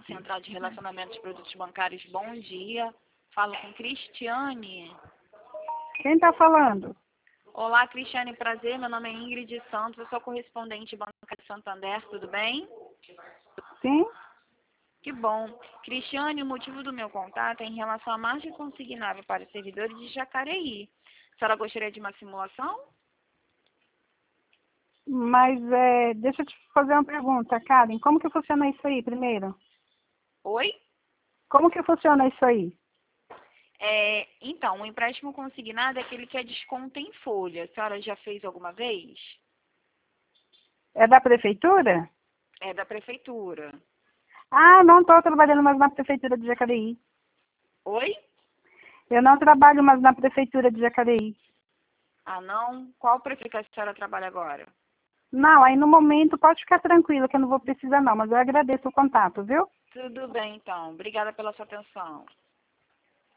Central de Relacionamento de Produtos Bancários, bom dia. Falo com Cristiane. Quem está falando? Olá, Cristiane, prazer. Meu nome é Ingrid Santos, eu sou correspondente bancária de Santander, tudo bem? Sim? Que bom. Cristiane, o motivo do meu contato é em relação à margem consignável para os servidores de Jacareí. A senhora gostaria de uma simulação? Mas deixa eu te fazer uma pergunta, Karen. Como que funciona isso aí, primeiro? Oi? Como que funciona isso aí? Então, o empréstimo consignado é aquele que é desconto em folha. A senhora já fez alguma vez? É da prefeitura? É da prefeitura. Ah, não estou trabalhando mais na prefeitura de Jacareí. Oi? Eu não trabalho mais na prefeitura de Jacareí. Ah, não? Qual prefeitura a senhora trabalha agora? Não, aí no momento pode ficar tranquilo que eu não vou precisar não, mas eu agradeço o contato, viu? Tudo bem, então. Obrigada pela sua atenção.